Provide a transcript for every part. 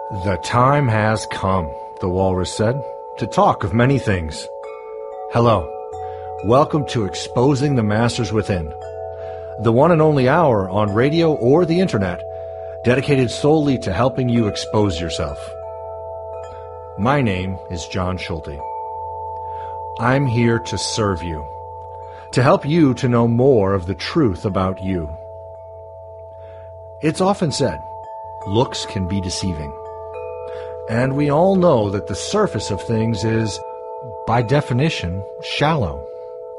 The time has come, the walrus said, to talk of many things. Hello. Welcome to Exposing the Masters Within, the one and only hour on radio or the internet dedicated solely to helping you expose yourself. My name is John Schulte. I'm here to serve you, to help you to know more of the truth about you. It's often said, looks can be deceiving. And we all know that the surface of things is, by definition, shallow.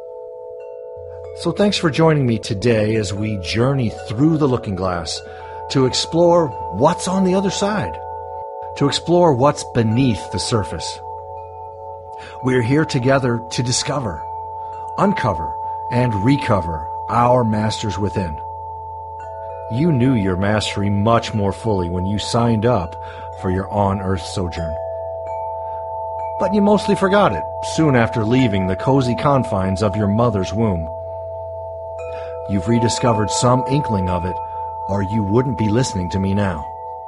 So thanks for joining me today as we journey through the looking glass to explore what's on the other side, to explore what's beneath the surface. We're here together to discover, uncover, and recover our masters within. You knew your mastery much more fully when you signed up for your on-earth sojourn. But you mostly forgot it soon after leaving the cozy confines of your mother's womb. You've rediscovered some inkling of it, or you wouldn't be listening to me now.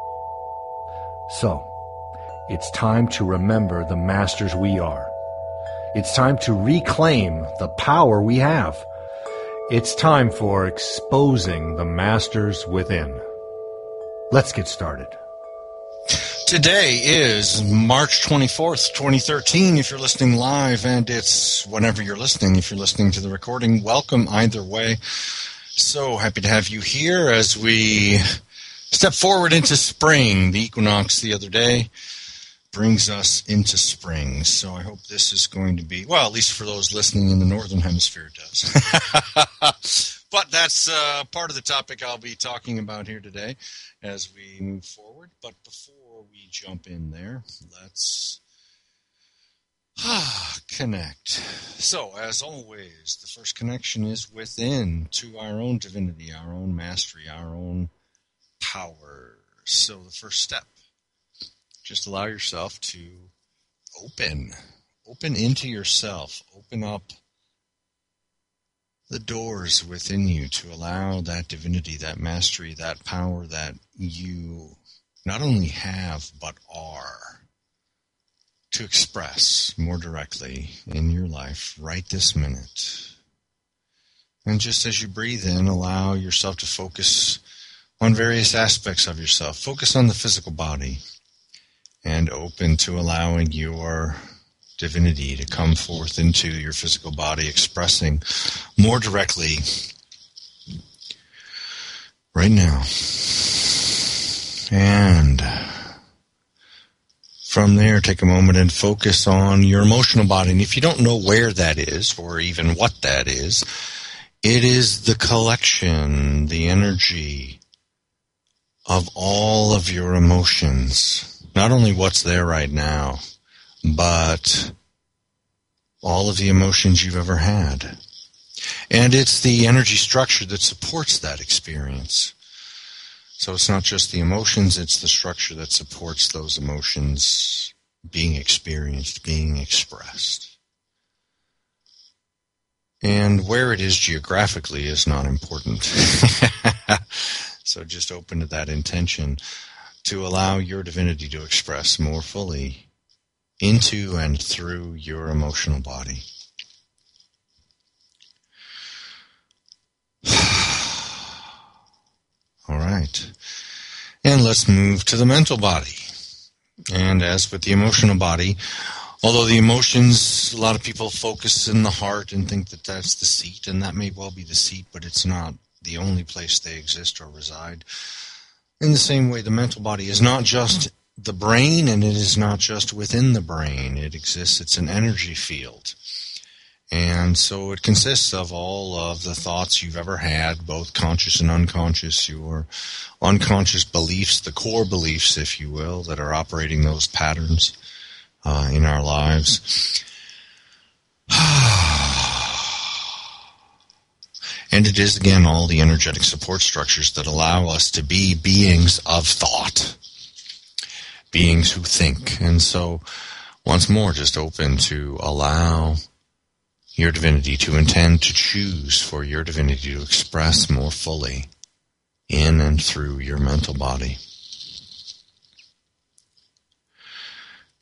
So, it's time to remember the masters we are. It's time to reclaim the power we have. It's time for exposing the masters within. Let's get started. Today is March 24th, 2013, if you're listening live, and it's whenever you're listening. If you're listening to the recording, welcome either way. So happy to have you here as we step forward into spring. The equinox the other day brings us into spring. So I hope this is going to be, well, at least for those listening in the northern hemisphere, it does. But that's part of the topic I'll be talking about here today as we move forward. But before we jump in there, let's connect. So, as always, the first connection is within, to our own divinity, our own mastery, our own power. So the first step, just allow yourself to open into yourself, open up the doors within you to allow that divinity, that mastery, that power that you not only have but are to express more directly in your life right this minute. And just as you breathe in, allow yourself to focus on various aspects of yourself. Focus on the physical body and open to allowing your divinity to come forth into your physical body, expressing more directly right now. And from there, take a moment and focus on your emotional body. And if you don't know where that is, or even what that is, it is the collection, the energy of all of your emotions. Not only what's there right now, but all of the emotions you've ever had. And it's the energy structure that supports that experience. So it's not just the emotions, it's the structure that supports those emotions being experienced, being expressed. And where it is geographically is not important. So just open to that intention to allow your divinity to express more fully into and through your emotional body. All right. And let's move to the mental body. And as with the emotional body, although the emotions, a lot of people focus in the heart and think that that's the seat, and that may well be the seat, but it's not the only place they exist or reside. In the same way, the mental body is not just the brain, and it is not just within the brain. It exists, it's an energy field. And so it consists of all of the thoughts you've ever had, both conscious and unconscious, your unconscious beliefs, the core beliefs, if you will, that are operating those patterns in our lives. And it is, again, all the energetic support structures that allow us to be beings of thought, beings who think. And so, once more, just open to allow your divinity to intend to choose for your divinity to express more fully in and through your mental body.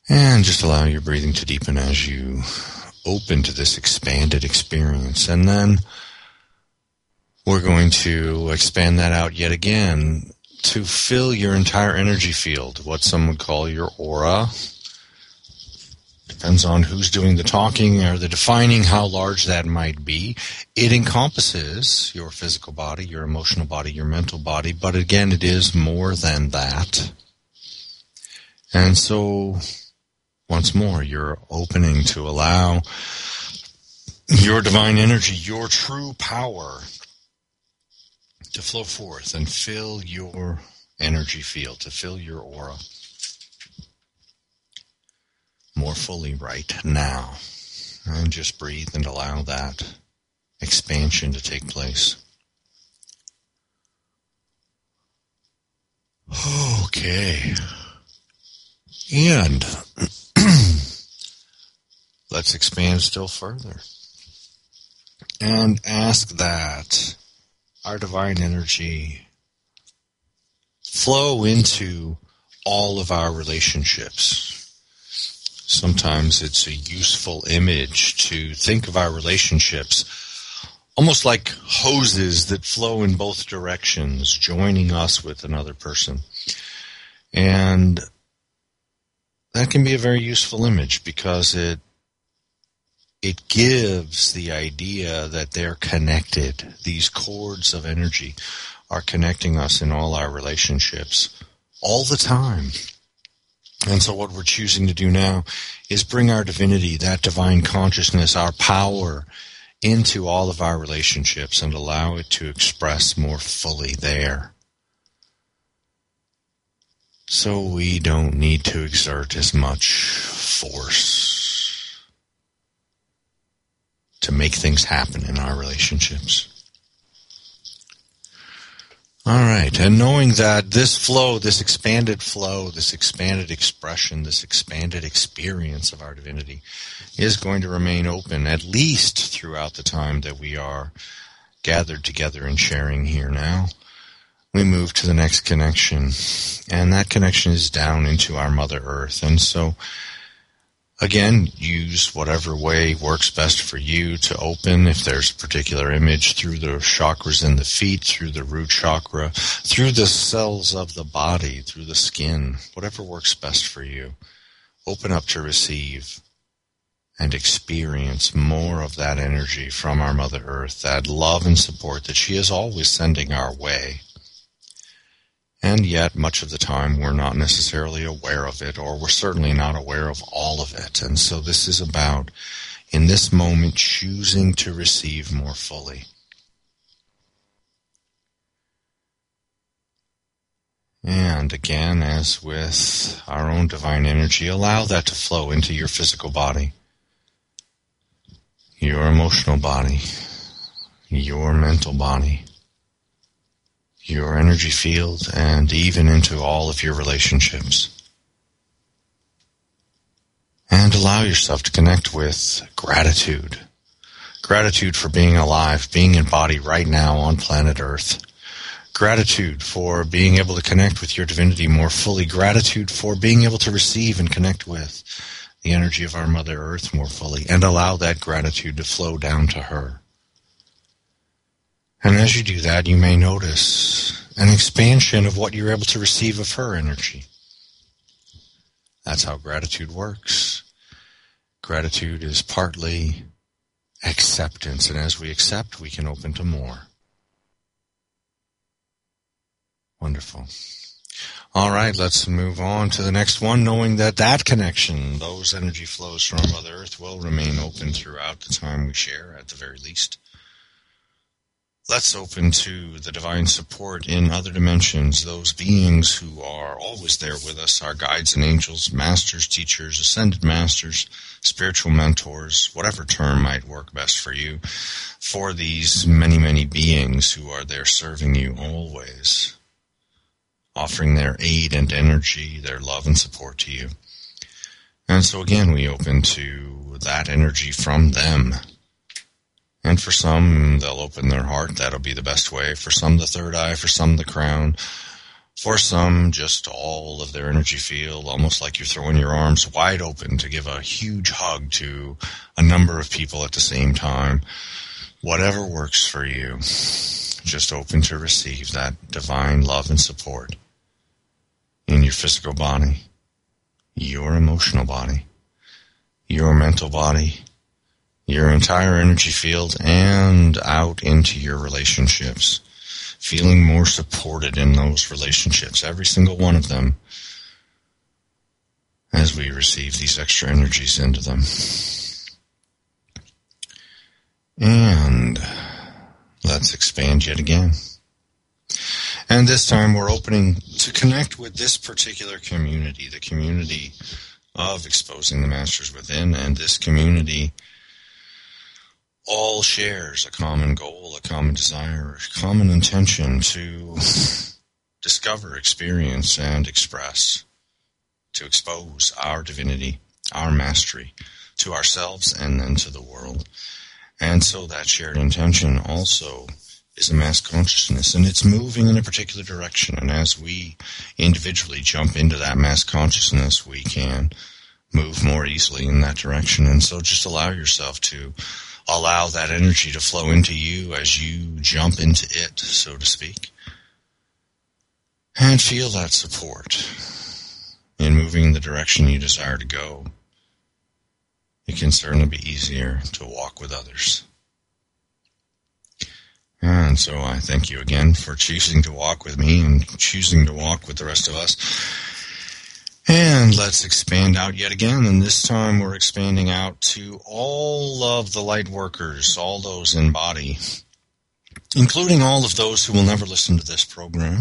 And just allow your breathing to deepen as you open to this expanded experience. And then we're going to expand that out yet again to fill your entire energy field, what some would call your aura. Depends on who's doing the talking or the defining how large that might be. It encompasses your physical body, your emotional body, your mental body, but again, it is more than that. And so, once more, you're opening to allow your divine energy, your true power, to flow forth and fill your energy field, to fill your aura more fully right now. And just breathe and allow that expansion to take place. Okay. And let's expand still further and ask that our divine energy flow into all of our relationships. Sometimes it's a useful image to think of our relationships almost like hoses that flow in both directions, joining us with another person. And that can be a very useful image because it gives the idea that they're connected. These cords of energy are connecting us in all our relationships all the time. And so what we're choosing to do now is bring our divinity, that divine consciousness, our power, into all of our relationships and allow it to express more fully there. So we don't need to exert as much force to make things happen in our relationships. All right, and knowing that this flow, this expanded expression, this expanded experience of our divinity is going to remain open at least throughout the time that we are gathered together and sharing here now, we move to the next connection, and that connection is down into our Mother Earth. And so, again, use whatever way works best for you to open, if there's a particular image, through the chakras in the feet, through the root chakra, through the cells of the body, through the skin, whatever works best for you. Open up to receive and experience more of that energy from our Mother Earth, that love and support that she is always sending our way. And yet, much of the time, we're not necessarily aware of it, or we're certainly not aware of all of it. And so this is about, in this moment, choosing to receive more fully. And again, as with our own divine energy, allow that to flow into your physical body, your emotional body, your mental body, your energy field, and even into all of your relationships. And allow yourself to connect with gratitude. Gratitude for being alive, being in body right now on planet Earth. Gratitude for being able to connect with your divinity more fully. Gratitude for being able to receive and connect with the energy of our Mother Earth more fully. And allow that gratitude to flow down to her. And as you do that, you may notice an expansion of what you're able to receive of her energy. That's how gratitude works. Gratitude is partly acceptance, and as we accept, we can open to more. Wonderful. All right, let's move on to the next one, knowing that that connection, those energy flows from Mother Earth, will remain open throughout the time we share, at the very least. Let's open to the divine support in other dimensions, those beings who are always there with us, our guides and angels, masters, teachers, ascended masters, spiritual mentors, whatever term might work best for you, for these many, many beings who are there serving you always, offering their aid and energy, their love and support to you. And so again, we open to that energy from them. And for some, they'll open their heart. That'll be the best way. For some, the third eye. For some, the crown. For some, just all of their energy field, almost like you're throwing your arms wide open to give a huge hug to a number of people at the same time. Whatever works for you, just open to receive that divine love and support in your physical body, your emotional body, your mental body, your entire energy field, and out into your relationships. Feeling more supported in those relationships, every single one of them, as we receive these extra energies into them. And let's expand yet again. And this time we're opening to connect with this particular community, the community of Exposing the Masters Within, and this community all shares a common goal, a common desire, a common intention to discover, experience, and express, to expose our divinity, our mastery, to ourselves and then to the world. And so that shared intention also is a mass consciousness, and it's moving in a particular direction. And as we individually jump into that mass consciousness, we can move more easily in that direction. And so just allow yourself to allow that energy to flow into you as you jump into it, so to speak. And feel that support in moving in the direction you desire to go. It can certainly be easier to walk with others. And so I thank you again for choosing to walk with me and choosing to walk with the rest of us. And let's expand out yet again, and this time we're expanding out to all of the light workers, all those in body, including all of those who will never listen to this program,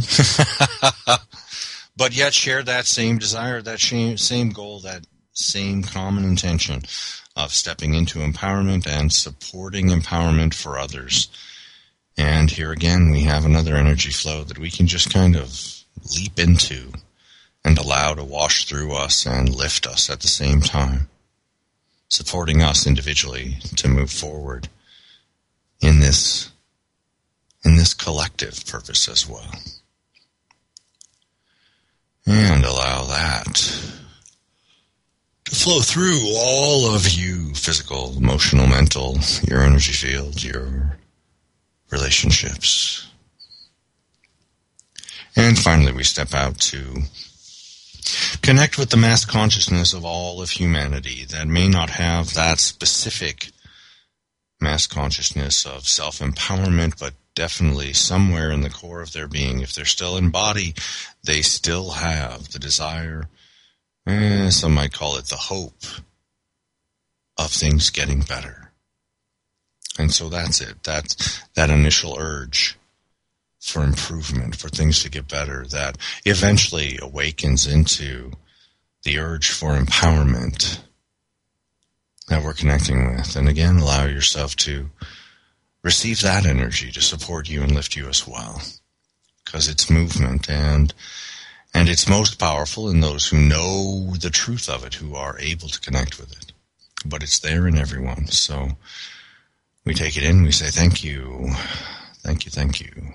but yet share that same desire, that same goal, that same common intention of stepping into empowerment and supporting empowerment for others. And here again, we have another energy flow that we can just kind of leap into and allow to wash through us and lift us at the same time, supporting us individually to move forward in this collective purpose as well. And allow that to flow through all of you, physical, emotional, mental, your energy field, your relationships. And finally, we step out to connect with the mass consciousness of all of humanity that may not have that specific mass consciousness of self-empowerment, but definitely somewhere in the core of their being, if they're still in body, they still have the desire, some might call it the hope, of things getting better. And so that's it. That's that initial urge for improvement, for things to get better, that eventually awakens into the urge for empowerment that we're connecting with. And again, allow yourself to receive that energy to support you and lift you as well, because it's movement, and it's most powerful in those who know the truth of it, who are able to connect with it. But it's there in everyone. So we take it in, we say thank you, thank you, thank you.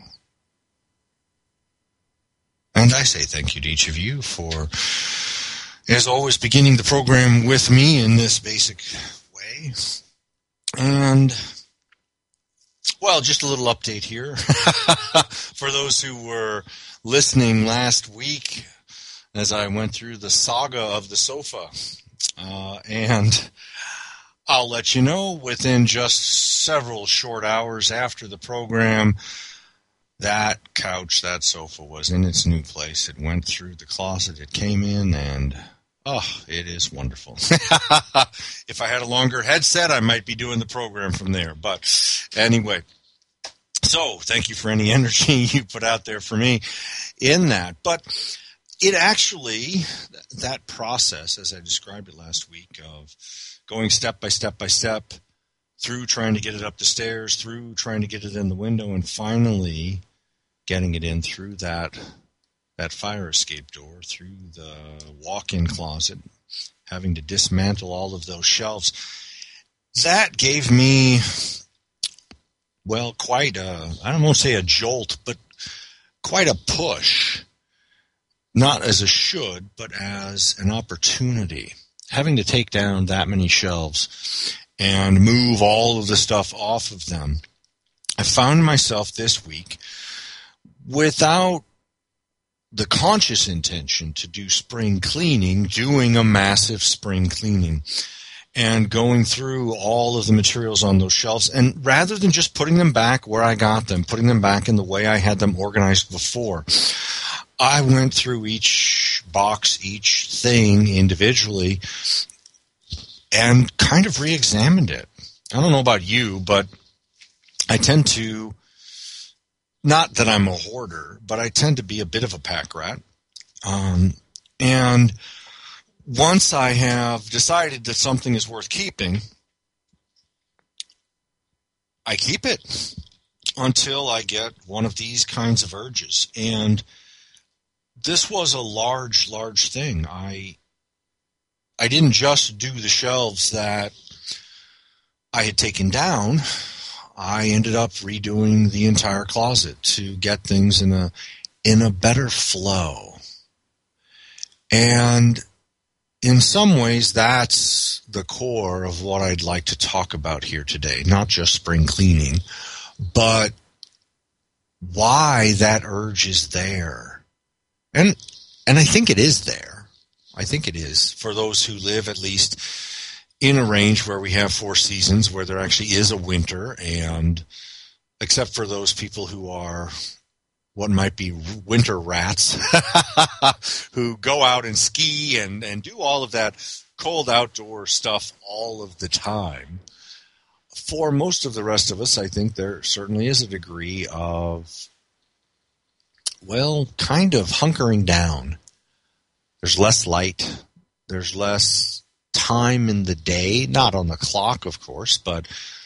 And I say thank you to each of you for, as always, beginning the program with me in this basic way. And, well, just a little update here. For those who were listening last week as I went through the saga of the sofa. And I'll let you know, within just several short hours after the program, that couch, that sofa was in its new place. It went through the closet, it came in, and it is wonderful. If I had a longer headset, I might be doing the program from there. But anyway, so thank you for any energy you put out there for me in that. But it actually, that process, as I described it last week, of going step by step by step through trying to get it up the stairs, through trying to get it in the window, and finally getting it in through that fire escape door, through the walk-in closet, having to dismantle all of those shelves. That gave me, well, quite a, I don't want to say a jolt, but quite a push not as a should, but as an opportunity. Having to take down that many shelves and move all of the stuff off of them, I found myself this week, without the conscious intention to do spring cleaning, doing a massive spring cleaning and going through all of the materials on those shelves. And rather than just putting them back where I got them, putting them back in the way I had them organized before, I went through each box, each thing individually, and kind of re-examined it. I don't know about you, but I tend to, not that I'm a hoarder, but I tend to be a bit of a pack rat. And once I have decided that something is worth keeping, I keep it until I get one of these kinds of urges. And this was a large thing. I didn't just do the shelves that I had taken down. I ended up redoing the entire closet to get things in a better flow. And in some ways, that's the core of what I'd like to talk about here today. Not just spring cleaning, but why that urge is there. And I think it is there. I think it is for those who live at least in a range where we have 4 seasons, where there actually is a winter, and except for those people who are what might be winter rats who go out and ski and do all of that cold outdoor stuff all of the time. For most of the rest of us, I think there certainly is a degree of, well, kind of hunkering down. There's less light. There's less time in the day, not on the clock, of course, but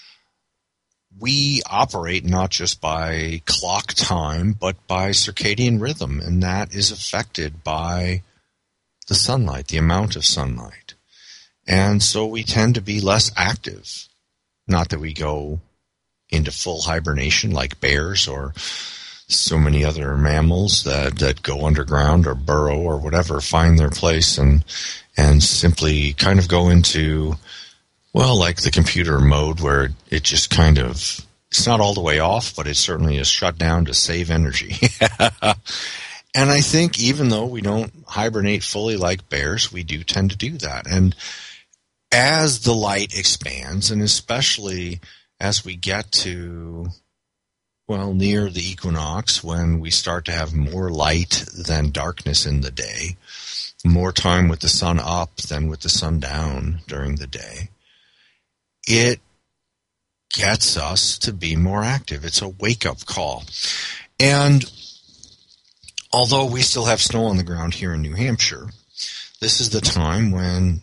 we operate not just by clock time, but by circadian rhythm, and that is affected by the sunlight, the amount of sunlight. And so we tend to be less active. Not that we go into full hibernation like bears or so many other mammals that go underground or burrow or whatever, find their place and simply kind of go into, well, like the computer mode where it just kind of, it's not all the way off, but it certainly is shut down to save energy. And I think even though we don't hibernate fully like bears, we do tend to do that. And as the light expands, and especially as we get to, well, near the equinox, when we start to have more light than darkness in the day, more time with the sun up than with the sun down during the day, it gets us to be more active. It's a wake-up call. And although we still have snow on the ground here in New Hampshire, this is the time when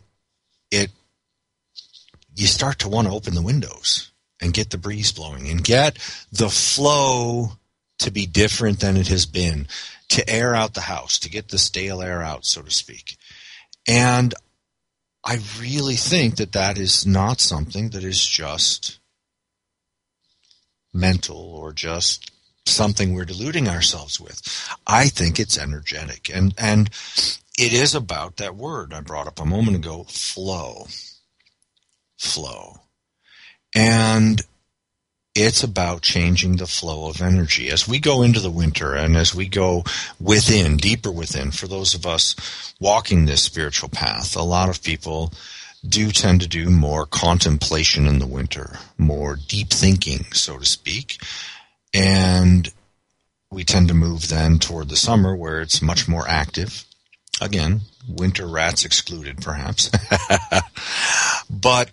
you start to want to open the windows and get the breeze blowing and get the flow to be different than it has been, to air out the house, to get the stale air out, so to speak. And I really think that is not something that is just mental or just something we're deluding ourselves with. I think it's energetic. And it is about that word I brought up a moment ago, flow. Flow. And it's about changing the flow of energy. As we go into the winter and as we go within, deeper within, for those of us walking this spiritual path, a lot of people do tend to do more contemplation in the winter, more deep thinking, so to speak. And we tend to move then toward the summer where it's much more active. Again, winter rats excluded, perhaps. But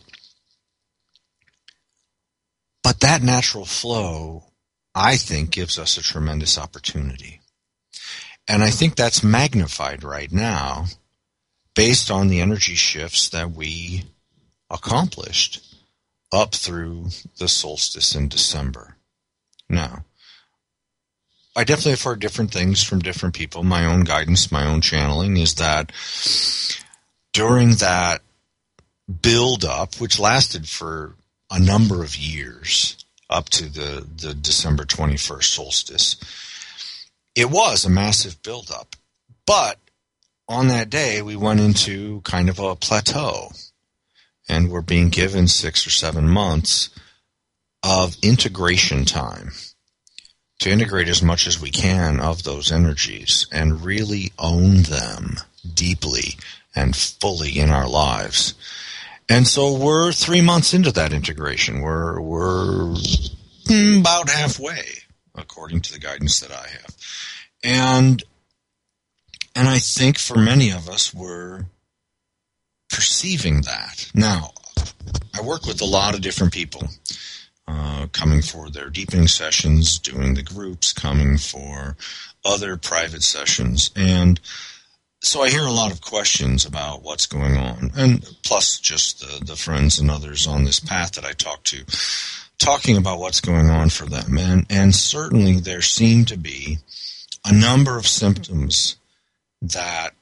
that natural flow, I think, gives us a tremendous opportunity. And I think that's magnified right now based on the energy shifts that we accomplished up through the solstice in December. Now, I definitely have heard different things from different people. My own guidance, my own channeling is that during that build-up, which lasted for a number of years up to the December 21st solstice, it was a massive build-up. But on that day, we went into kind of a plateau, and we're being given 6 or 7 months of integration time to integrate as much as we can of those energies and really own them deeply and fully in our lives. And so we're 3 months into that integration. We're about halfway, according to the guidance that I have. And I think for many of us, we're perceiving that. Now, I work with a lot of different people coming for their deepening sessions, doing the groups, coming for other private sessions. And so I hear a lot of questions about what's going on, and plus just the friends and others on this path that I talk to, talking about what's going on for them. And certainly there seem to be a number of symptoms that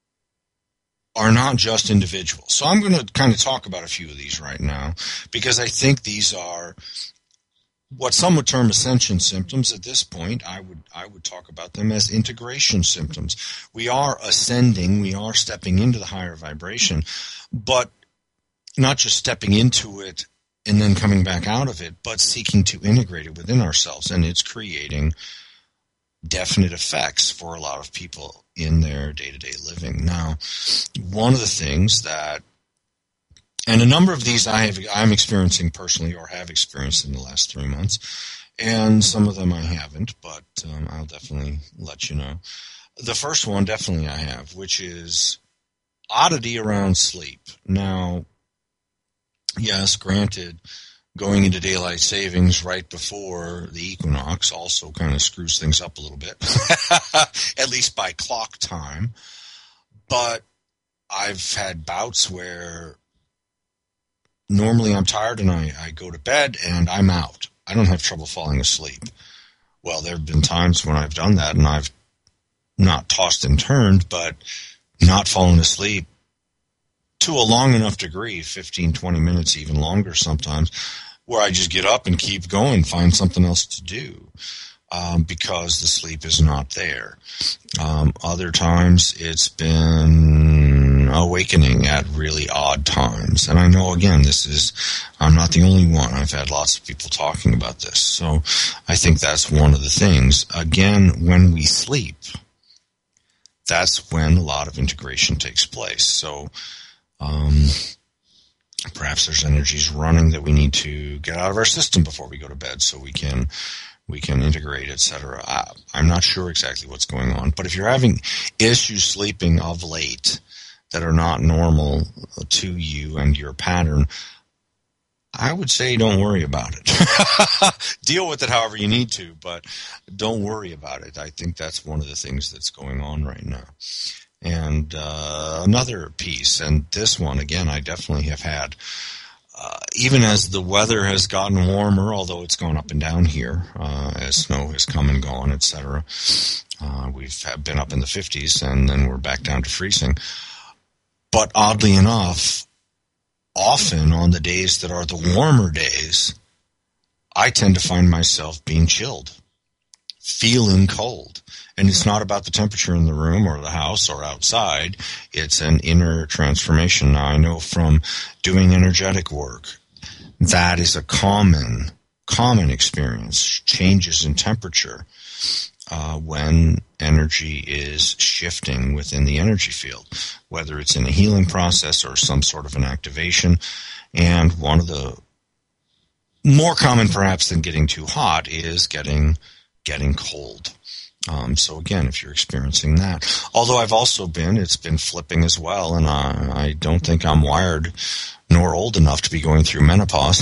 are not just individual. So I'm going to kind of talk about a few of these right now, because I think these are what some would term ascension symptoms. At this point, I would talk about them as integration symptoms. We are ascending, we are stepping into the higher vibration, but not just stepping into it and then coming back out of it, but seeking to integrate it within ourselves. And it's creating definite effects for a lot of people in their day-to-day living. Now, one of the things that, and a number of these I'm experiencing personally or have experienced in the last 3 months, and some of them I haven't, but I'll definitely let you know. The first one definitely I have, which is oddity around sleep. Now, yes, granted, going into daylight savings right before the equinox also kind of screws things up a little bit, at least by clock time. But I've had bouts where normally I'm tired and I go to bed and I'm out. I don't have trouble falling asleep. Well, there have been times when I've done that and I've not tossed and turned, but not fallen asleep to a long enough degree, 15, 20 minutes, even longer sometimes, where I just get up and keep going, find something else to do, because the sleep is not there. Other times it's been awakening at really odd times. And I know, again, I'm not the only one. I've had lots of people talking about this. So I think that's one of the things. Again, when we sleep, that's when a lot of integration takes place. So perhaps there's energies running that we need to get out of our system before we go to bed so we can integrate, etc. I'm not sure exactly what's going on, but if you're having issues sleeping of late that are not normal to you and your pattern, I would say don't worry about it. Deal with it however you need to, but don't worry about it. I think that's one of the things that's going on right now. And another piece, and this one, again, I definitely have had, even as the weather has gotten warmer, although it's gone up and down here, as snow has come and gone, etc. We've been up in the 50s, and then we're back down to freezing. But oddly enough, often on the days that are the warmer days, I tend to find myself being chilled, feeling cold. And it's not about the temperature in the room or the house or outside. It's an inner transformation. Now, I know from doing energetic work, that is a common experience, changes in temperature when energy is shifting within the energy field, whether it's in a healing process or some sort of an activation. And one of the more common, perhaps, than getting too hot is getting cold. So again, if you're experiencing that, although it's been flipping as well, and I don't think I'm wired nor old enough to be going through menopause.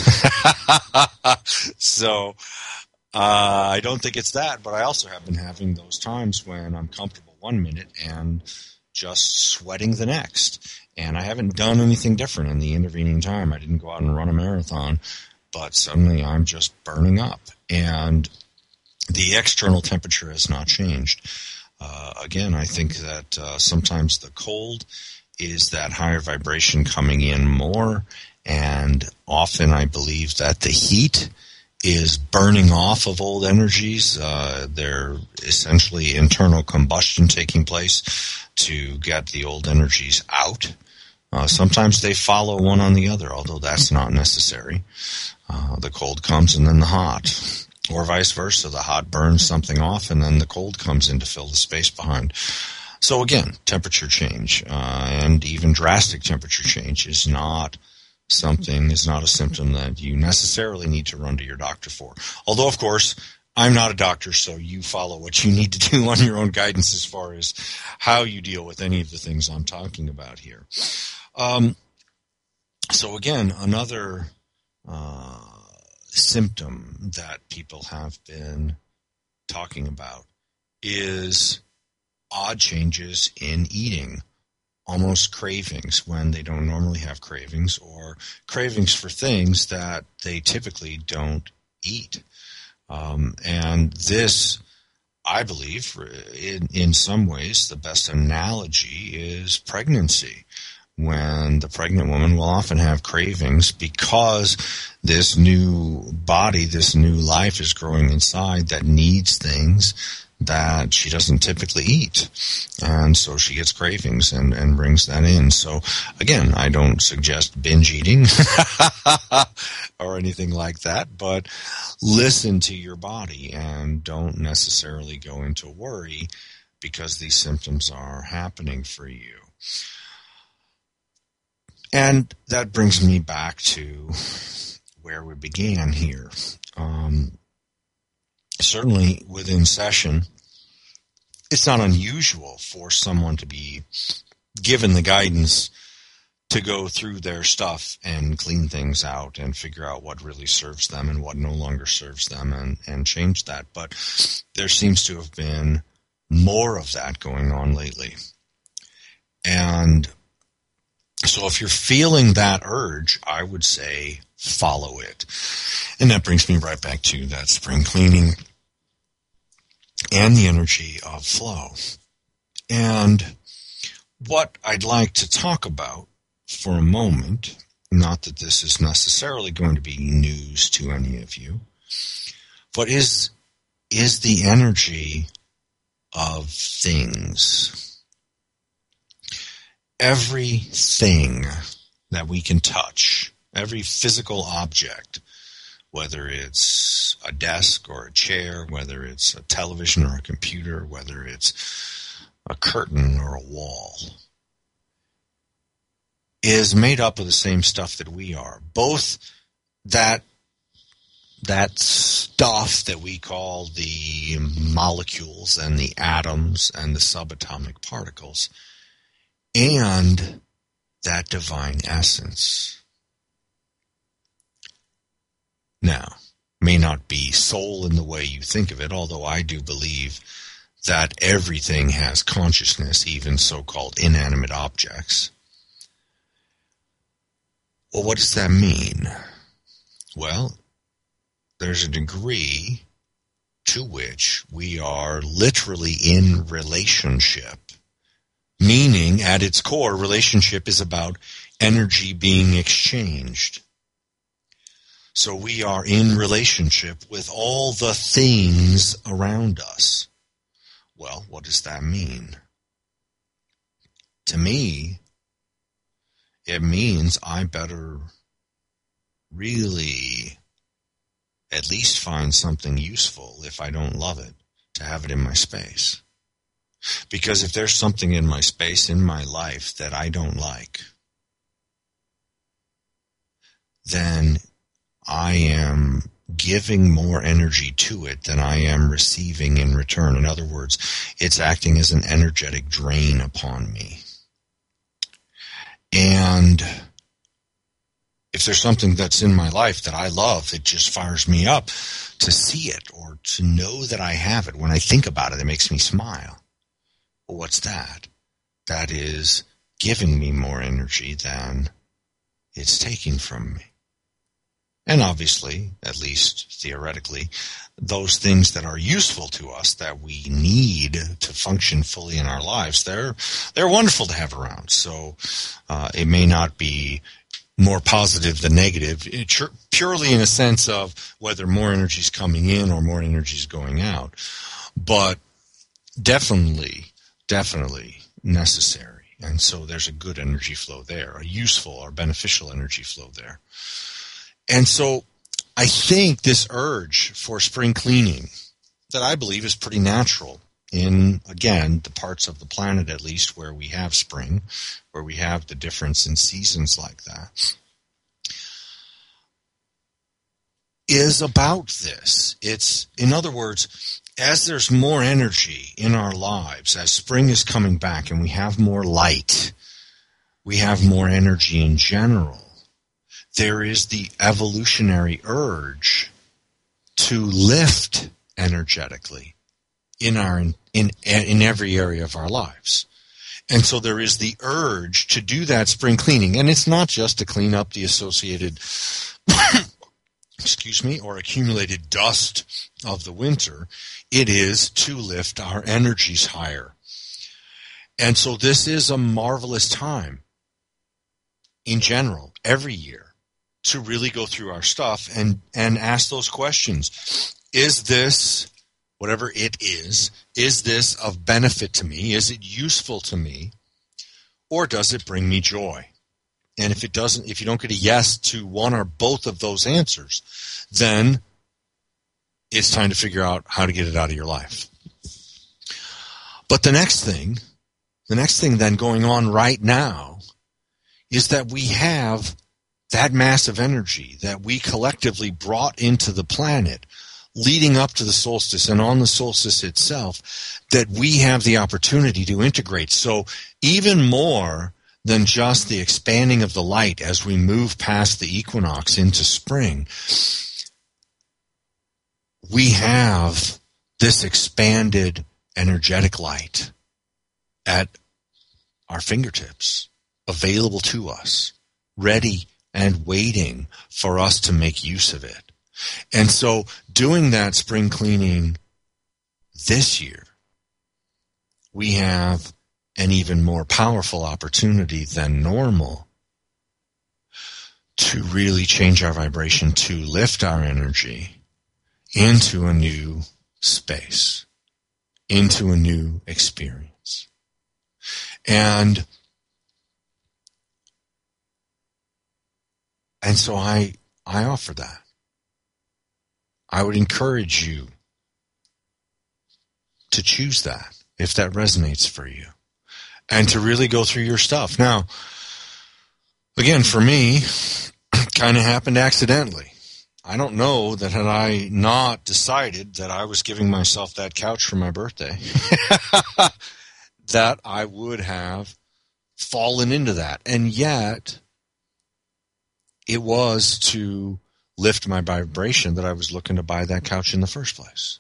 So I don't think it's that, but I also have been having those times when I'm comfortable one minute and just sweating the next. And I haven't done anything different in the intervening time. I didn't go out and run a marathon, but suddenly I'm just burning up. And the external temperature has not changed. Again, I think that sometimes the cold is that higher vibration coming in more, and often I believe that the heat is burning off of old energies. They're essentially internal combustion taking place to get the old energies out. Sometimes they follow one on the other, although that's not necessary. The cold comes and then the hot. Or vice versa. The hot burns something off and then the cold comes in to fill the space behind. So again, temperature change, and even drastic temperature change is not a symptom that you necessarily need to run to your doctor for. Although, of course, I'm not a doctor, so you follow what you need to do on your own guidance as far as how you deal with any of the things I'm talking about here. So again, another symptom that people have been talking about is odd changes in eating, almost cravings when they don't normally have cravings, or cravings for things that they typically don't eat. And this, I believe, in some ways, the best analogy is pregnancy, when the pregnant woman will often have cravings because this new body, this new life is growing inside that needs things that she doesn't typically eat. And so she gets cravings and brings that in. So again, I don't suggest binge eating or anything like that, but listen to your body and don't necessarily go into worry because these symptoms are happening for you. And that brings me back to where we began here. Certainly within session, it's not unusual for someone to be given the guidance to go through their stuff and clean things out and figure out what really serves them and what no longer serves them and change that. But there seems to have been more of that going on lately. And so if you're feeling that urge, I would say follow it. And that brings me right back to that spring cleaning and the energy of flow. And what I'd like to talk about for a moment, not that this is necessarily going to be news to any of you, but is the energy of things. Everything that we can touch, every physical object, whether it's a desk or a chair, whether it's a television or a computer, whether it's a curtain or a wall, is made up of the same stuff that we are. Both that stuff that we call the molecules and the atoms and the subatomic particles, and that divine essence. Now, may not be soul in the way you think of it, although I do believe that everything has consciousness, even so-called inanimate objects. Well, what does that mean? Well, there's a degree to which we are literally in relationship, meaning at its core, relationship is about energy being exchanged. So we are in relationship with all the things around us. Well, what does that mean? To me, it means I better really at least find something useful, if I don't love it, to have it in my space. Because if there's something in my space, in my life, that I don't like, then I am giving more energy to it than I am receiving in return. In other words, it's acting as an energetic drain upon me. And if there's something that's in my life that I love, it just fires me up to see it or to know that I have it. When I think about it, it makes me smile. Well, what's that? That is giving me more energy than it's taking from me. And obviously, at least theoretically, those things that are useful to us, that we need to function fully in our lives, they're wonderful to have around. So it may not be more positive than negative, purely in a sense of whether more energy is coming in or more energy is going out. But definitely necessary. And so there's a good energy flow there, a useful or beneficial energy flow there. And so I think this urge for spring cleaning that I believe is pretty natural in, again, the parts of the planet at least where we have spring, where we have the difference in seasons like that, is about this. It's, in other words, as there's more energy in our lives, as spring is coming back and we have more light, we have more energy in general, there is the evolutionary urge to lift energetically in every area of our lives. And so there is the urge to do that spring cleaning. And it's not just to clean up the associated or accumulated dust of the winter. It is to lift our energies higher. And so this is a marvelous time in general, every year, to really go through our stuff and ask those questions. Is this, whatever it is this of benefit to me? Is it useful to me? Or does it bring me joy? And if you don't get a yes to one or both of those answers, then it's time to figure out how to get it out of your life. But the next thing then going on right now is that we have that massive energy that we collectively brought into the planet leading up to the solstice and on the solstice itself, that we have the opportunity to integrate. So even more than just the expanding of the light as we move past the equinox into spring, we have this expanded energetic light at our fingertips, available to us, ready and waiting for us to make use of it. And so doing that spring cleaning this year, we have an even more powerful opportunity than normal to really change our vibration, to lift our energy into a new space, into a new experience. And so I offer that. I would encourage you to choose that if that resonates for you and to really go through your stuff. Now, again, for me, it kind of happened accidentally. I don't know that had I not decided that I was giving myself that couch for my birthday, that I would have fallen into that. And yet, it was to lift my vibration that I was looking to buy that couch in the first place.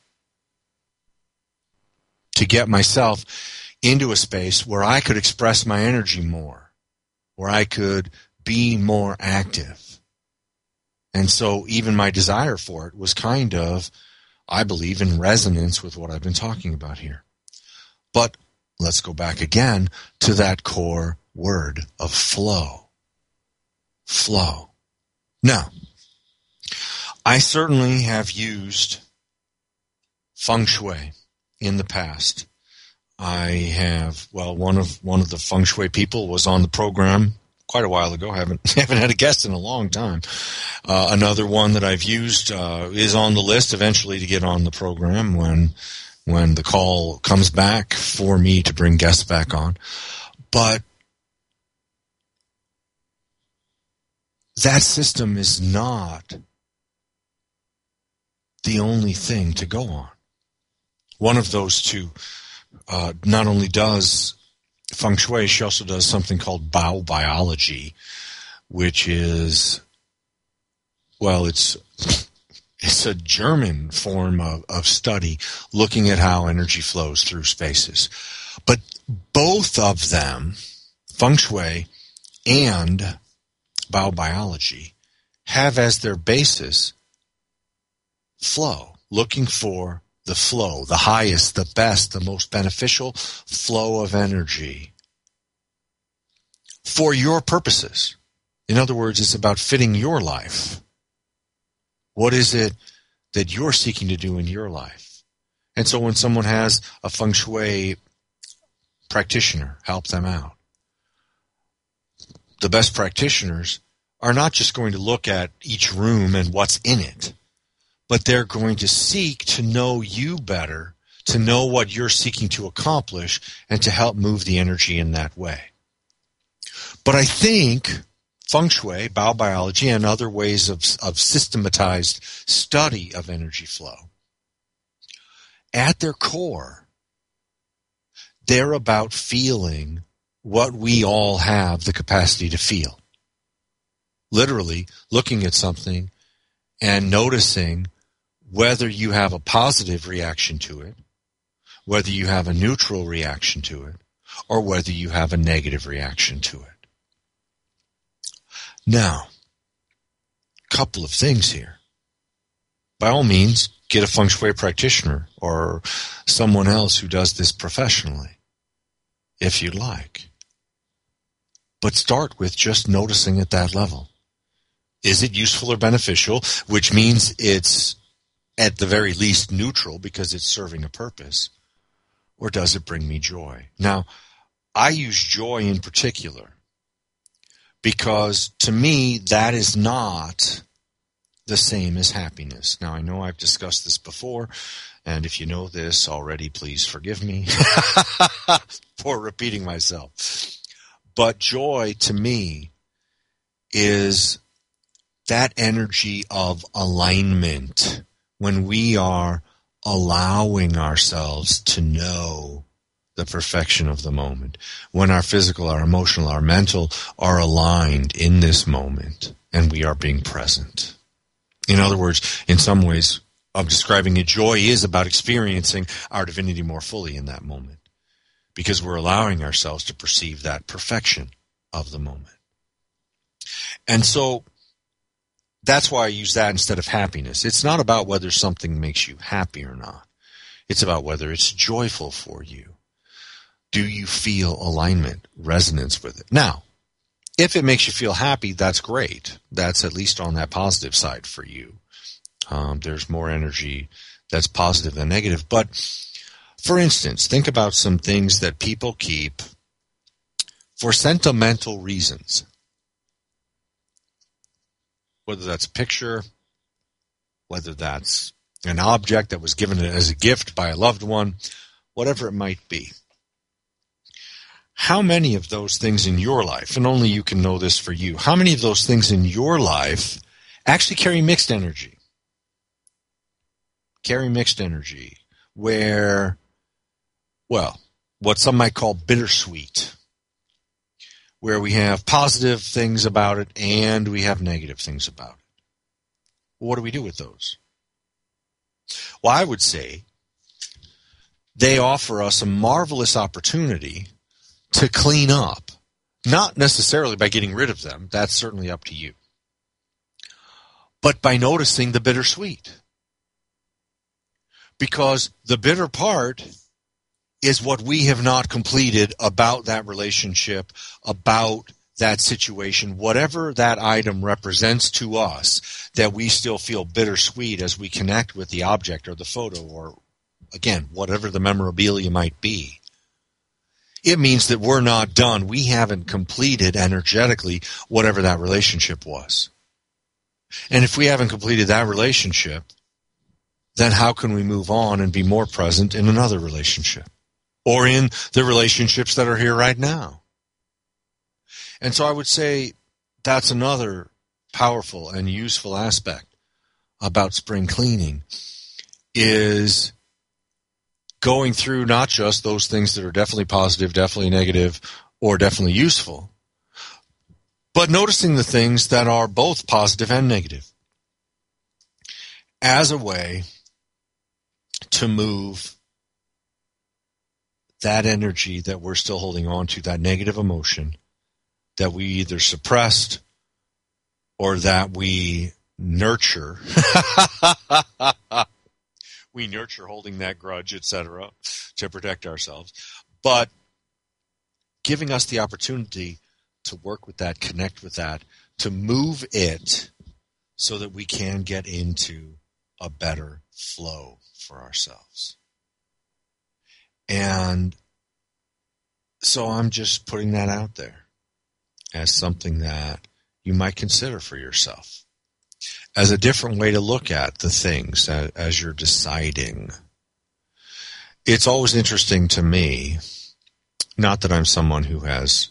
To get myself into a space where I could express my energy more, where I could be more active. And so even my desire for it was kind of, I believe, in resonance with what I've been talking about here. But let's go back again to that core word of flow. Flow. Now, I certainly have used feng shui in the past. I have, one of the feng shui people was on the program quite a while ago. Haven't had a guest in a long time. Another one that I've used is on the list eventually to get on the program when the call comes back for me to bring guests back on. But that system is not the only thing to go on. One of those two not only does feng shui, she also does something called Bao biology, which is, it's a German form of study looking at how energy flows through spaces. But both of them, feng shui and Bao biology, have as their basis flow, looking for the flow, the highest, the best, the most beneficial flow of energy for your purposes. In other words, it's about fitting your life. What is it that you're seeking to do in your life? And so when someone has a feng shui practitioner help them out, the best practitioners are not just going to look at each room and what's in it, but they're going to seek to know you better, to know what you're seeking to accomplish, and to help move the energy in that way. But I think feng shui, biobiology, and other ways of systematized study of energy flow, at their core, they're about feeling what we all have the capacity to feel. Literally looking at something and noticing whether you have a positive reaction to it, whether you have a neutral reaction to it, or whether you have a negative reaction to it. Now, a couple of things here. By all means, get a feng shui practitioner or someone else who does this professionally, if you'd like. But start with just noticing at that level. Is it useful or beneficial, which means it's at the very least neutral because it's serving a purpose, or does it bring me joy? Now, I use joy in particular because to me that is not the same as happiness. Now, I know I've discussed this before, and if you know this already, please forgive me for repeating myself. But joy to me is that energy of alignment when we are allowing ourselves to know the perfection of the moment, when our physical, our emotional, our mental are aligned in this moment and we are being present. In other words, in some ways of describing it, joy is about experiencing our divinity more fully in that moment because we're allowing ourselves to perceive that perfection of the moment. And so that's why I use that instead of happiness. It's not about whether something makes you happy or not. It's about whether it's joyful for you. Do you feel alignment, resonance with it? Now, if it makes you feel happy, that's great. That's at least on that positive side for you. There's more energy that's positive than negative. But, for instance, think about some things that people keep for sentimental reasons. Whether that's a picture, whether that's an object that was given as a gift by a loved one, whatever it might be. How many of those things in your life, and only you can know this for you, how many of those things in your life actually carry mixed energy? Carry mixed energy where, well, what some might call bittersweet, where we have positive things about it and we have negative things about it. What do we do with those? Well, I would say they offer us a marvelous opportunity to clean up, not necessarily by getting rid of them, that's certainly up to you, but by noticing the bittersweet. Because the bitter part is what we have not completed about that relationship, about that situation, whatever that item represents to us, that we still feel bittersweet as we connect with the object or the photo or, again, whatever the memorabilia might be. It means that we're not done. We haven't completed energetically whatever that relationship was. And if we haven't completed that relationship, then how can we move on and be more present in another relationship? Or in the relationships that are here right now? And so I would say that's another powerful and useful aspect about spring cleaning is going through not just those things that are definitely positive, definitely negative, or definitely useful, but noticing the things that are both positive and negative as a way to move that energy that we're still holding on to, that negative emotion that we either suppressed or that we nurture. We nurture holding that grudge, etc., to protect ourselves. But giving us the opportunity to work with that, connect with that, to move it so that we can get into a better flow for ourselves. And so I'm just putting that out there as something that you might consider for yourself, as a different way to look at the things as you're deciding. It's always interesting to me, not that I'm someone who has,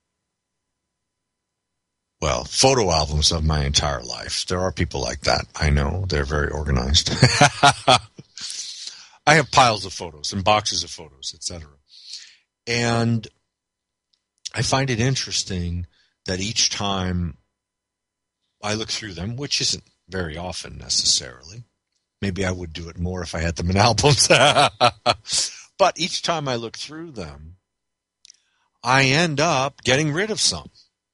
photo albums of my entire life. There are people like that. I know. They're very organized. I have piles of photos and boxes of photos, etc. And I find it interesting that each time I look through them, which isn't very often necessarily, maybe I would do it more if I had them in albums, but each time I look through them, I end up getting rid of some,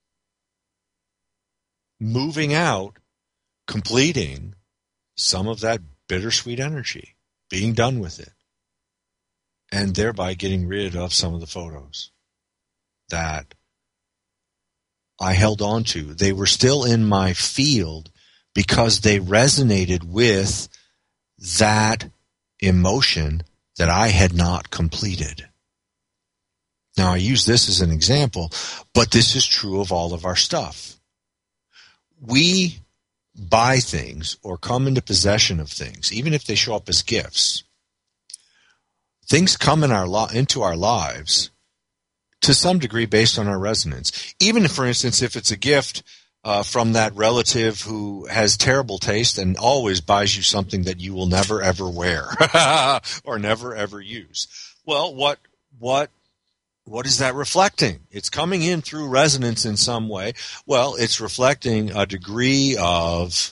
moving out, completing some of that bittersweet energy, being done with it, and thereby getting rid of some of the photos that I held on to. They were still in my field because they resonated with that emotion that I had not completed. Now, I use this as an example, but this is true of all of our stuff. We buy things or come into possession of things, even if they show up as gifts. Things come in into our lives to some degree based on our resonance. Even if, for instance, if it's a gift from that relative who has terrible taste and always buys you something that you will never ever wear or never ever use. Well, what is that reflecting? It's coming in through resonance in some way. Well, it's reflecting a degree of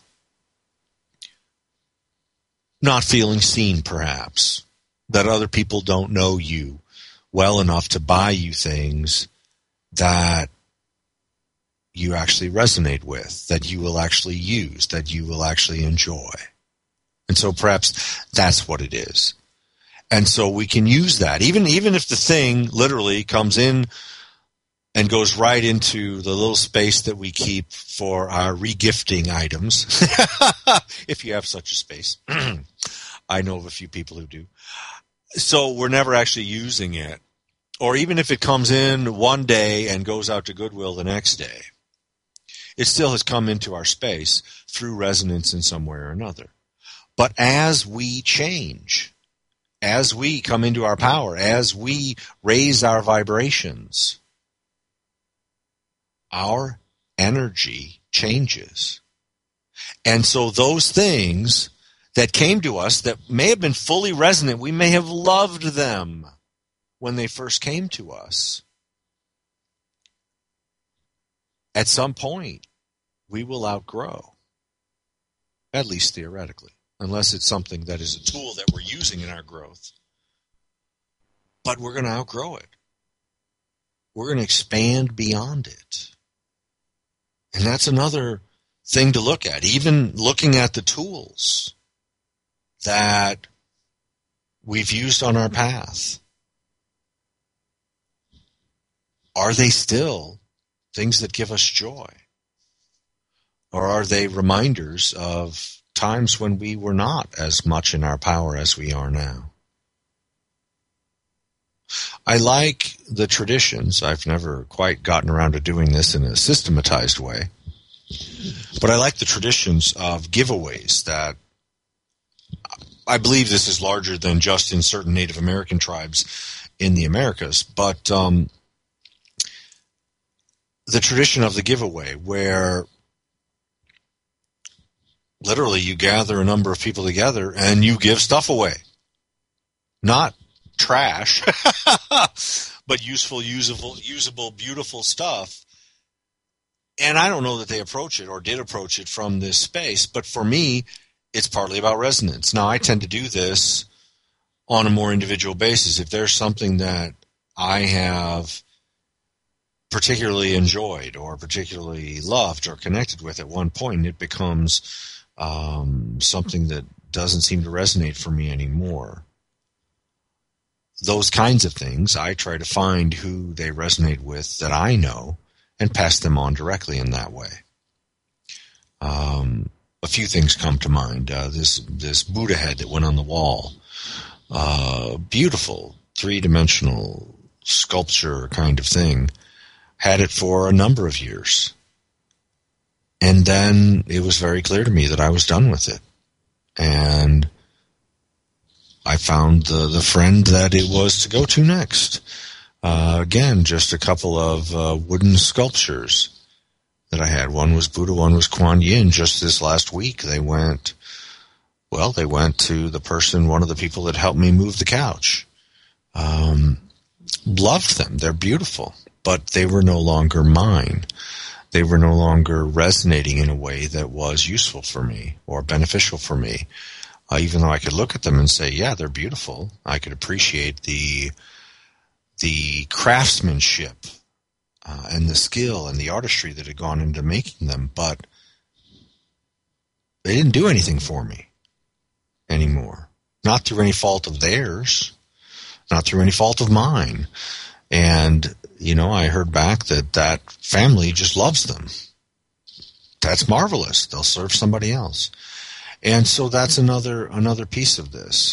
not feeling seen, perhaps, that other people don't know you well enough to buy you things that you actually resonate with, that you will actually use, that you will actually enjoy. And so perhaps that's what it is. And so we can use that, even if the thing literally comes in and goes right into the little space that we keep for our regifting items, if you have such a space. I know of a few people who do. So we're never actually using it. Or even if it comes in one day and goes out to Goodwill the next day, it still has come into our space through resonance in some way or another. But as we change, as we come into our power, as we raise our vibrations, our energy changes. And so those things that came to us that may have been fully resonant, we may have loved them when they first came to us. At some point, we will outgrow, at least theoretically, unless it's something that is a tool that we're using in our growth. But we're going to outgrow it. We're going to expand beyond it. And that's another thing to look at, even looking at the tools that we've used on our path. Are they still things that give us joy? Or are they reminders of times when we were not as much in our power as we are now? I like the traditions. I've never quite gotten around to doing this in a systematized way. But I like the traditions of giveaways that I believe this is larger than just in certain Native American tribes in the Americas. But the tradition of the giveaway where literally you gather a number of people together and you give stuff away. Not trash, but useful, usable, beautiful stuff. And I don't know that they approach it or did approach it from this space, but for me, it's partly about resonance. Now, I tend to do this on a more individual basis. If there's something that I have particularly enjoyed or particularly loved or connected with at one point, it becomes something that doesn't seem to resonate for me anymore. Those kinds of things, I try to find who they resonate with that I know and pass them on directly in that way. a few things come to mind. This Buddha head that went on the wall, beautiful, three-dimensional sculpture kind of thing, had it for a number of years. And then it was very clear to me that I was done with it. And I found the friend that it was to go to next. Again, just a couple of wooden sculptures that I had. One was Buddha, one was Kuan Yin. Just this last week, they went to the person, one of the people that helped me move the couch. Loved them. They're beautiful, but they were no longer mine. They were no longer resonating in a way that was useful for me or beneficial for me. Even though I could look at them and say, yeah, they're beautiful. I could appreciate the craftsmanship and the skill and the artistry that had gone into making them, but they didn't do anything for me anymore. Not through any fault of theirs, not through any fault of mine. And, I heard back that family just loves them. That's marvelous. They'll serve somebody else. And so that's another piece of this.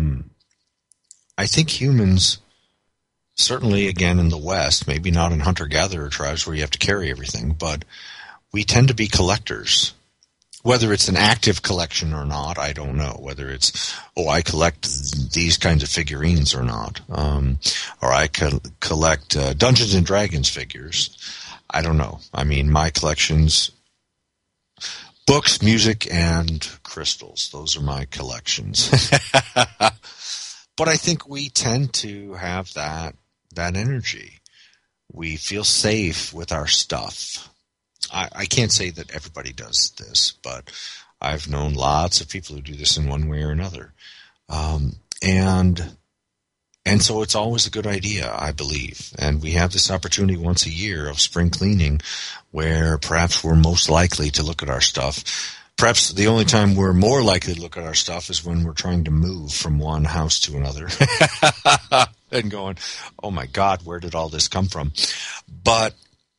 I think humans, certainly again in the West, maybe not in hunter-gatherer tribes where you have to carry everything, but we tend to be collectors. Whether it's an active collection or not, I don't know. Whether it's, I collect these kinds of figurines or not, or I collect Dungeons and Dragons figures. I don't know. I mean, my collections, books, music, and crystals. Those are my collections. But I think we tend to have that energy. We feel safe with our stuff. I can't say that everybody does this, but I've known lots of people who do this in one way or another. And so it's always a good idea, I believe. And we have this opportunity once a year of spring cleaning where perhaps we're most likely to look at our stuff. Perhaps the only time we're more likely to look at our stuff is when we're trying to move from one house to another and going, oh my God, where did all this come from? But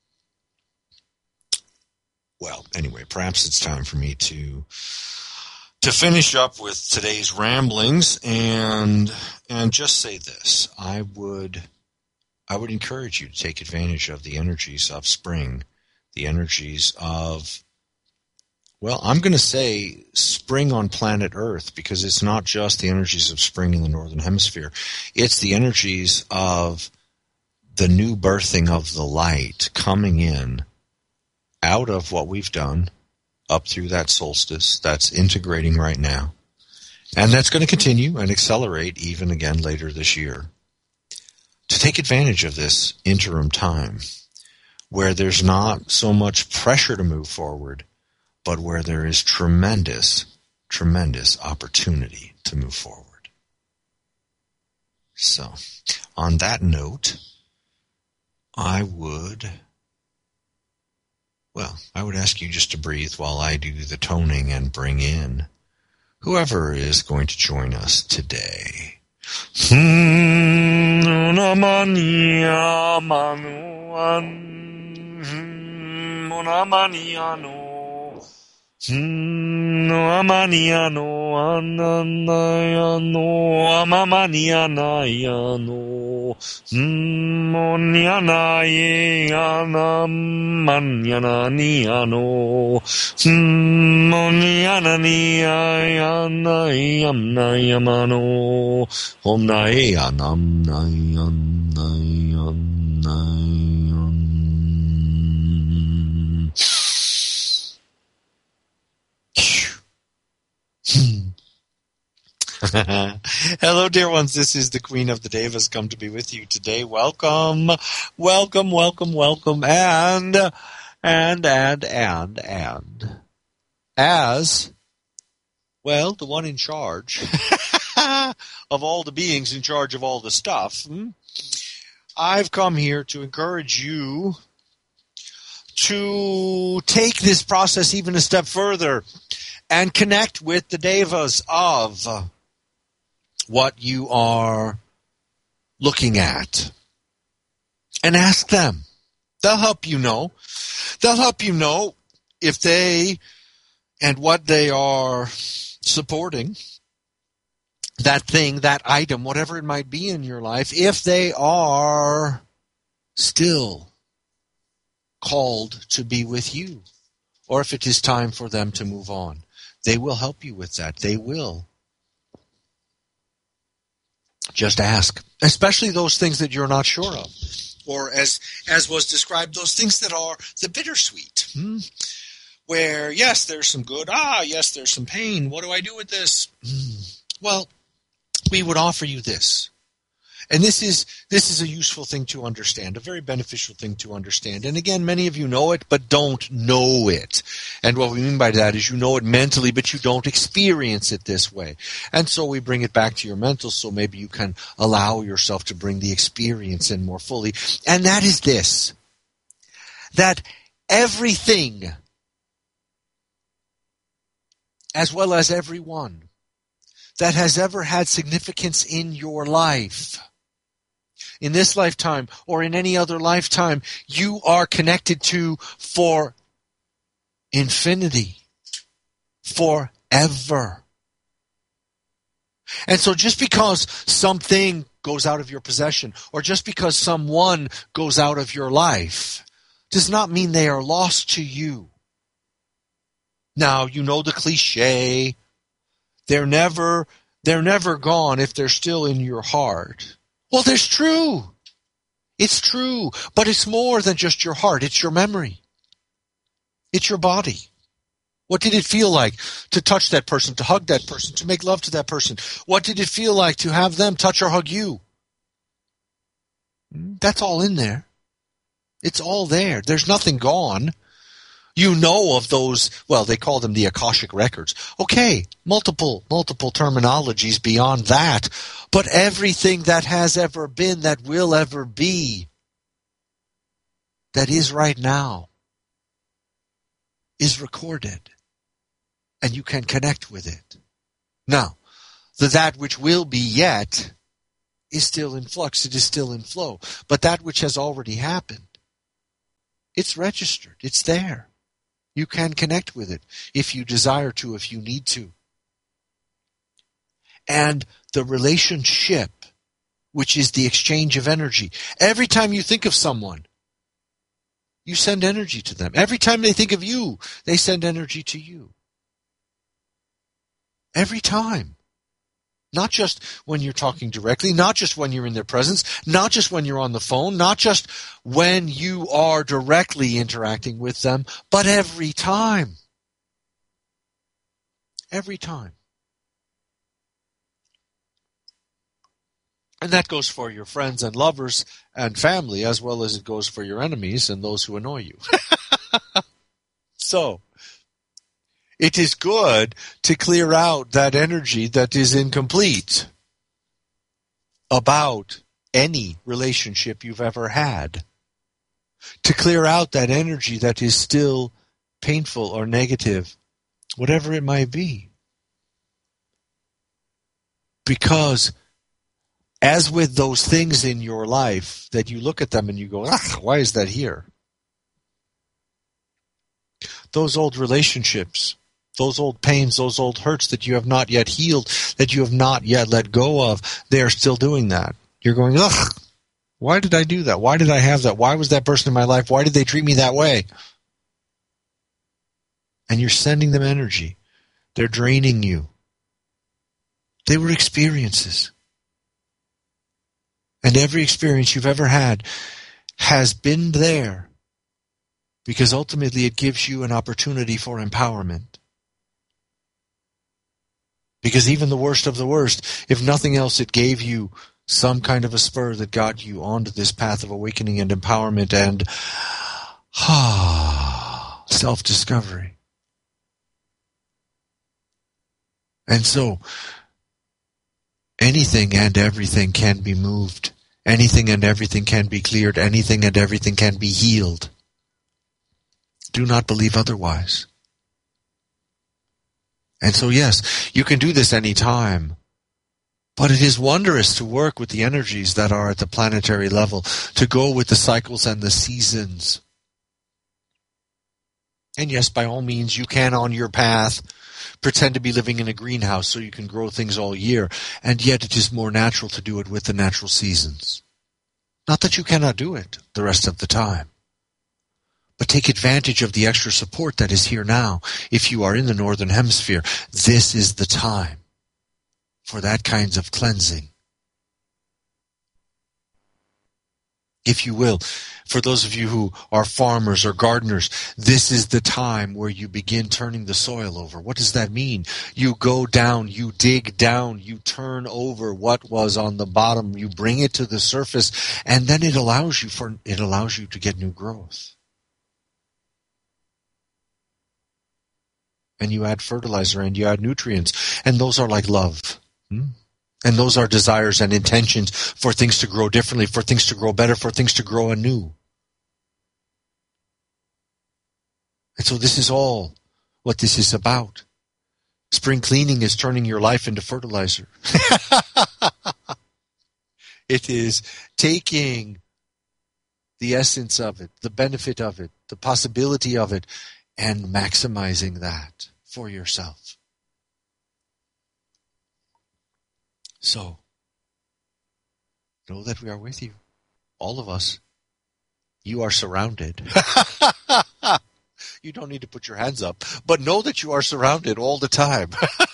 well, anyway, perhaps it's time for me to finish up with today's ramblings and just say this. I would encourage you to take advantage of the energies of spring, the energies of, well, I'm going to say spring on planet Earth, because it's not just the energies of spring in the Northern Hemisphere. It's the energies of the new birthing of the light coming in out of what we've done up through that solstice that's integrating right now. And that's going to continue and accelerate even again later this year. To take advantage of this interim time where there's not so much pressure to move forward, but where there is tremendous, tremendous opportunity to move forward. So, on that note, I would ask you just to breathe while I do the toning and bring in whoever is going to join us today. Amaniano ananayano amamanianayano monianaye anamanyananiano moniananiayanayamnayamano omnayanamnayannayan. Hello, dear ones. This is the Queen of the Devas come to be with you today. Welcome, welcome, welcome, welcome, and as well, the one in charge of all the beings in charge of all the stuff. I've come here to encourage you to take this process even a step further and connect with the devas of what you are looking at. And ask them. They'll help you know. They'll help you know if they and what they are supporting, that thing, that item, whatever it might be in your life, if they are still called to be with you, or if it is time for them to move on, they will help you with that. They will. Just ask, especially those things that you're not sure of, or as was described, those things that are the bittersweet, where yes, there's some good, yes, there's some pain. What do I do with this? Well, we would offer you this. And this is a useful thing to understand, a very beneficial thing to understand. And again, many of you know it, but don't know it. And what we mean by that is you know it mentally, but you don't experience it this way. And so we bring it back to your mental, so maybe you can allow yourself to bring the experience in more fully. And that is this, that everything, as well as everyone, that has ever had significance in your life, in this lifetime or in any other lifetime, you are connected to for infinity, forever. And so just because something goes out of your possession, or just because someone goes out of your life, does not mean they are lost to you. Now, you know the cliche, they're never gone if they're still in your heart. Well, that's true. It's true. But it's more than just your heart. It's your memory. It's your body. What did it feel like to touch that person, to hug that person, to make love to that person? What did it feel like to have them touch or hug you? That's all in there. It's all there. There's nothing gone. You know of those, well, they call them the Akashic records. Okay, multiple terminologies beyond that. But everything that has ever been, that will ever be, that is right now, is recorded. And you can connect with it. Now, that which will be yet is still in flux. It is still in flow. But that which has already happened, it's registered. It's there. You can connect with it if you desire to, if you need to. And the relationship, which is the exchange of energy. Every time you think of someone, you send energy to them. Every time they think of you, they send energy to you. Every time. Not just when you're talking directly, not just when you're in their presence, not just when you're on the phone, not just when you are directly interacting with them, but every time. Every time. And that goes for your friends and lovers and family, as well as it goes for your enemies and those who annoy you. So, it is good to clear out that energy that is incomplete about any relationship you've ever had. To clear out that energy that is still painful or negative, whatever it might be. Because as with those things in your life that you look at them and you go, why is that here? Those old relationships, those old pains, those old hurts that you have not yet healed, that you have not yet let go of, they are still doing that. You're going, why did I do that? Why did I have that? Why was that person in my life? Why did they treat me that way? And you're sending them energy. They're draining you. They were experiences. And every experience you've ever had has been there because ultimately it gives you an opportunity for empowerment. Because even the worst of the worst, if nothing else, it gave you some kind of a spur that got you onto this path of awakening and empowerment and self-discovery. And so, anything and everything can be moved. Anything and everything can be cleared. Anything and everything can be healed. Do not believe otherwise. And so yes, you can do this any time. But it is wondrous to work with the energies that are at the planetary level, to go with the cycles and the seasons. And yes, by all means, you can on your path pretend to be living in a greenhouse so you can grow things all year, and yet it is more natural to do it with the natural seasons. Not that you cannot do it the rest of the time, but take advantage of the extra support that is here now. If you are in the Northern Hemisphere, this is the time for that kinds of cleansing. If you will, for those of you who are farmers or gardeners, this is the time where you begin turning the soil over. What does that mean? You go down, you dig down, you turn over what was on the bottom, you bring it to the surface, and then it allows you to get new growth. And you add fertilizer and you add nutrients, and those are like love. And those are desires and intentions for things to grow differently, for things to grow better, for things to grow anew. And so this is all what this is about. Spring cleaning is turning your life into fertilizer. It is taking the essence of it, the benefit of it, the possibility of it, and maximizing that for yourself. So, know that we are with you. All of us. You are surrounded. You don't need to put your hands up, but know that you are surrounded all the time.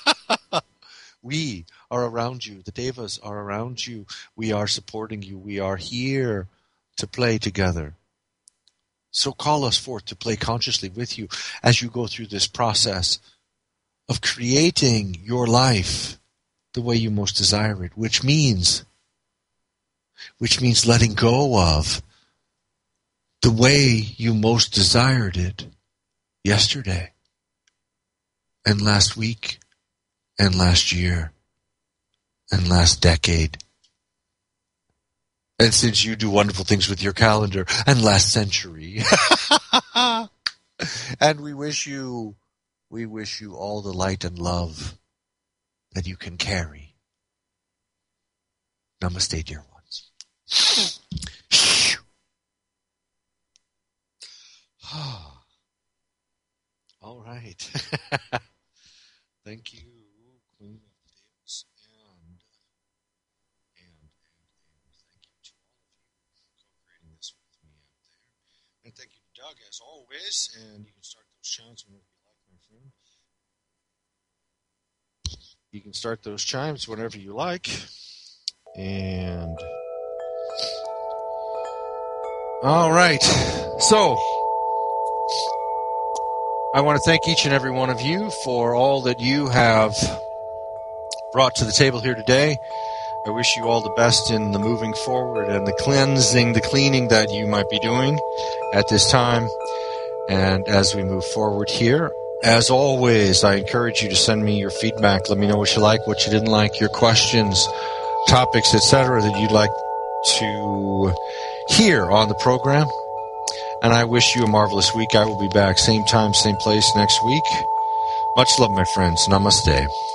We are around you. The Devas are around you. We are supporting you. We are here to play together. So call us forth to play consciously with you as you go through this process of creating your life the way you most desire it, which means letting go of the way you most desired it yesterday and last week and last year and last decade. And since you do wonderful things with your calendar, and last century. And we wish you all the light and love that you can carry. Namaste, dear ones. All right. Thank you, Queen of the Devas, and thank you to all of you for co-creating this with me out there. And thank you to Doug, as always, and you can start those chimes whenever you like, my friend. You can start those chimes whenever you like. And all right. So I want to thank each and every one of you for all that you have brought to the table here today. I wish you all the best in the moving forward and the cleansing, the cleaning that you might be doing at this time. And as we move forward here, as always, I encourage you to send me your feedback. Let me know what you like, what you didn't like, your questions, topics, etc. that you'd like to hear on the program. And I wish you a marvelous week. I will be back same time, same place next week. Much love, my friends. Namaste.